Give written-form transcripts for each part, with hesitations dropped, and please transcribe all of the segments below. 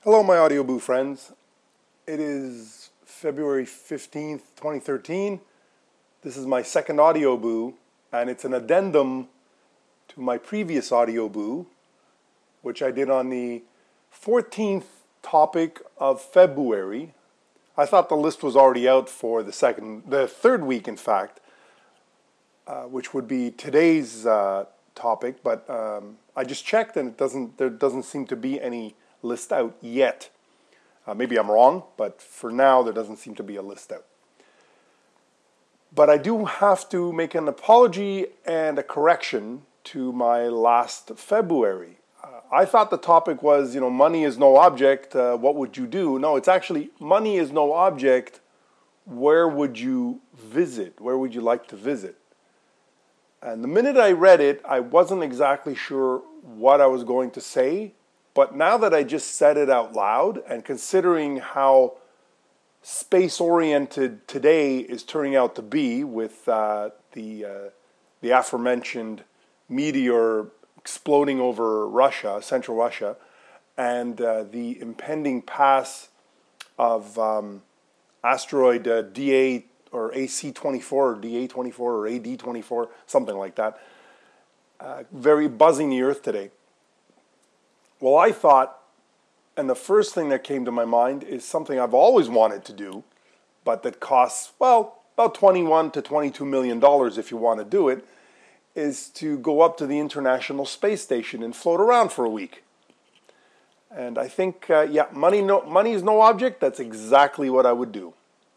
Hello, my Audioboo friends. It is February 15th, 2013. This is my second Audioboo, and it's an addendum to my previous Audioboo, which I did on the 14th topic of February. I thought the list was already out for the third week, in fact, which would be today's topic, but I just checked and there doesn't seem to be any list out yet. Maybe I'm wrong, but for now there doesn't seem to be a list out. But I do have to make an apology and a correction to my last February. I thought the topic was, money is no object, what would you do? No, it's actually, money is no object, where would you visit? Where would you like to visit? And the minute I read it, I wasn't exactly sure what I was going to say. But now that I just said it out loud, and considering how space-oriented today is turning out to be with the aforementioned meteor exploding over Russia, central Russia, and the impending pass of asteroid DA or AC-24 or DA-24 or AD-24, something like that, very buzzing the Earth today. Well, I thought, and the first thing that came to my mind is something I've always wanted to do, but that costs, about $21 to $22 million if you want to do it, is to go up to the International Space Station and float around for a week. And I think, money is no object. That's exactly what I would do.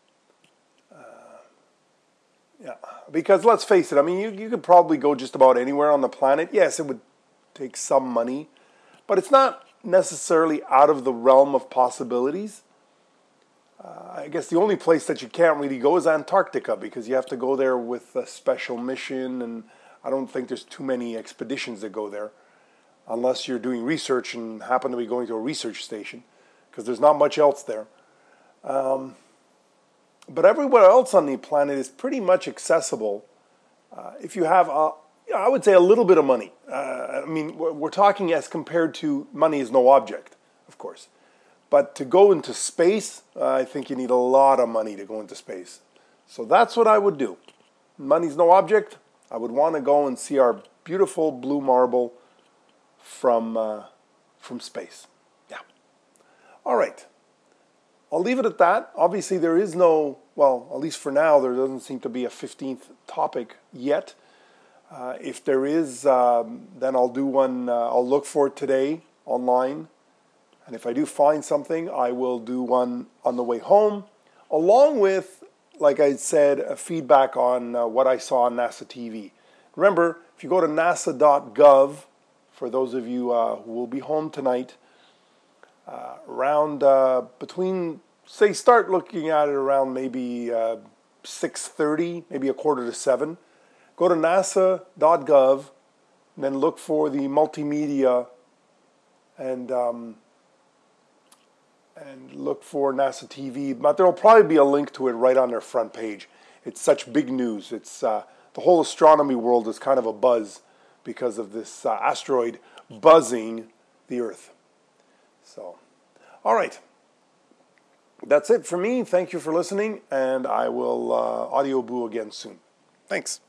Because let's face it, you could probably go just about anywhere on the planet. Yes, it would take some money, but it's not necessarily out of the realm of possibilities. I guess the only place that you can't really go is Antarctica, because you have to go there with a special mission, and I don't think there's too many expeditions that go there, unless you're doing research and happen to be going to a research station, because there's not much else there. But everywhere else on the planet is pretty much accessible if you have I would say a little bit of money. We're talking as compared to money is no object, of course. But to go into space, I think you need a lot of money to go into space. So that's what I would do. Money's no object. I would want to go and see our beautiful blue marble from space. Yeah. All right. I'll leave it at that. Obviously, there is no, at least for now, there doesn't seem to be a 15th topic yet. If there is, then I'll do one, I'll look for it today online. And if I do find something, I will do one on the way home, along with, like I said, a feedback on what I saw on NASA TV. Remember, if you go to nasa.gov, for those of you who will be home tonight, around between, say, start looking at it around maybe 6:30, maybe 6:45. Go to nasa.gov, and then look for the multimedia and look for NASA TV. But there will probably be a link to it right on their front page. It's such big news. It's the whole astronomy world is kind of a buzz because of this asteroid buzzing the Earth. So, all right. That's it for me. Thank you for listening, and I will Audioboo again soon. Thanks.